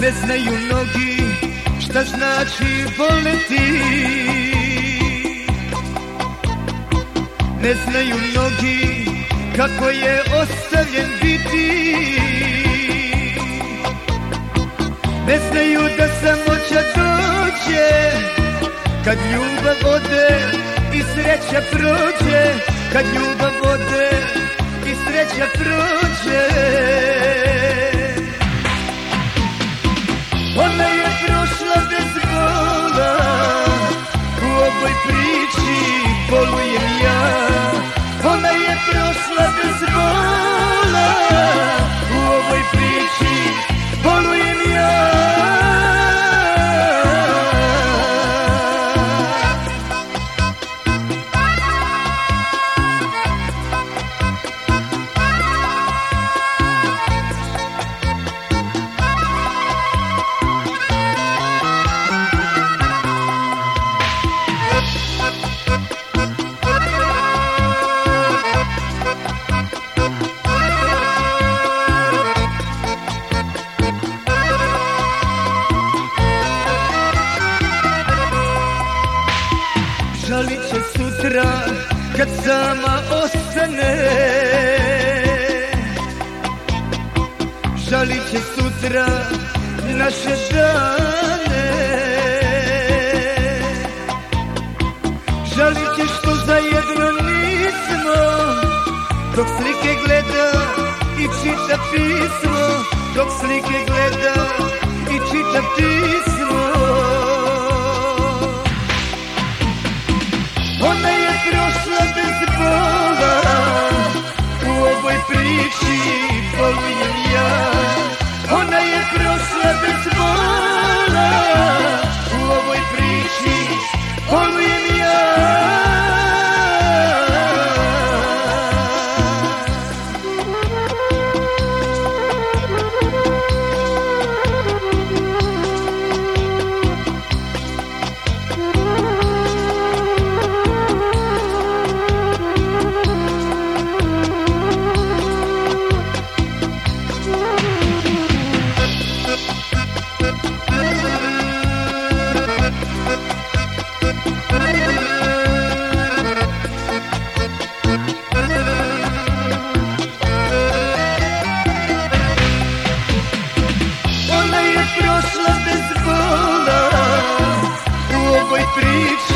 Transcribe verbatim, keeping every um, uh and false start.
Ne znaju mnogi šta znači voleti. Ne znaju mnogi kako je ostavljen biti. Ne znaju da samoća dođe kad ljubav ode i sreća prođe. Kad ljubav ode i sreća prođe. Ona je prošla bez bola, u ovoj priči bolujem ja. Ona je prošla bez bola, u ovoj priči bolujem ja. Žalit će sutra kad sama ostane. Žalit će sutra naše dane. Žalit će što zajedno nismo, dok slike gleda i čita pismo. Dok slike gleda i čita pismo. Ona je prošla bez bola, u ovoj priči bolujem ja. Ona je prošla bez bola, u ovoj priči bolujem ja. Prošla bez bola, u ovoj priči